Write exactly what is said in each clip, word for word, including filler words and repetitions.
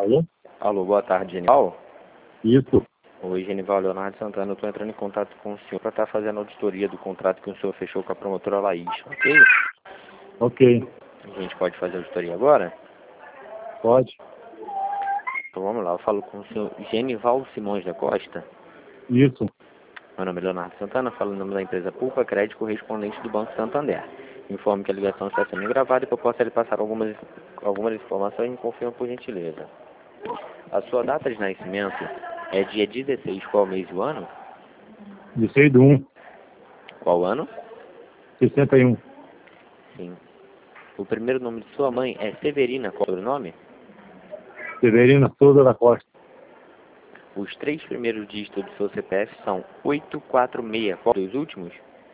Alô? Alô, boa tarde, Genival. Isso. Oi, Genival, Leonardo Santana. Eu estou entrando em contato com o senhor para estar fazendo a auditoria do contrato que o senhor fechou com a promotora Laís, ok? Ok. A gente pode fazer a auditoria agora? Pode. Então vamos lá, eu falo com o senhor Genival Simões da Costa. Isso. Meu nome é Leonardo Santana, falo em nome da empresa Pulpa Crédito, correspondente do Banco Santander. Informo que a ligação está sendo gravada e que eu posso lhe passar algumas, algumas informações e me confirma por gentileza. A sua data de nascimento é dia dezesseis, qual mês e o ano? dezesseis do um, Qual ano? sessenta e um. Sim. O primeiro nome de sua mãe é Severina, qual é o nome? Severina Souza da Costa. Os três primeiros dígitos do seu C P F são oito quatro seis. Qual dos últimos?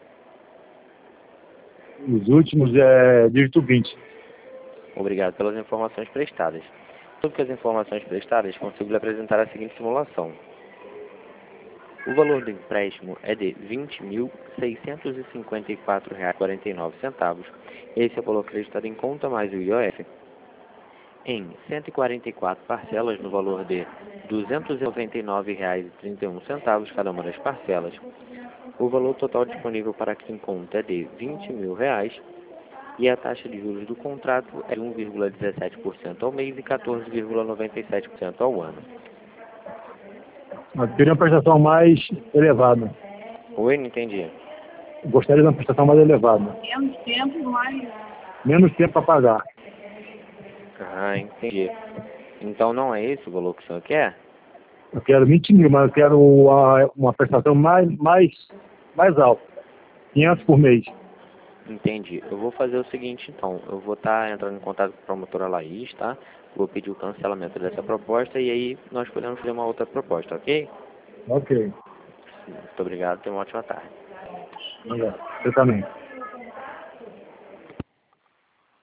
Os últimos é dígito vinte. Obrigado pelas informações prestadas. Sobre as informações prestadas, consigo lhe apresentar a seguinte simulação. O valor do empréstimo é de vinte mil seiscentos e cinquenta e quatro reais e quarenta e nove centavos. Esse é o valor acreditado em conta mais o I O F. Em cento e quarenta e quatro parcelas no valor de duzentos e noventa e nove reais e trinta e um centavos cada uma das parcelas. O valor total disponível para que em conta é de vinte mil reais e a taxa de juros do contrato é um vírgula dezessete por cento ao mês e quatorze vírgula noventa e sete por cento ao ano. Mas queria uma prestação mais elevada. Oi, não entendi. Gostaria de uma prestação mais elevada. Menos tempo, mais. Menos tempo para pagar. Ah, entendi. Então não é esse o valor que o senhor quer? Eu quero vinte mil, mas eu quero uma, uma prestação mais, mais, mais alta. quinhentos por mês. Entendi. Eu vou fazer o seguinte, então. Eu vou estar entrando em contato com a promotora Laís, tá? Vou pedir o cancelamento dessa proposta e aí nós podemos fazer uma outra proposta, ok? Ok. Muito obrigado. Tenha uma ótima tarde. Obrigado. Você também.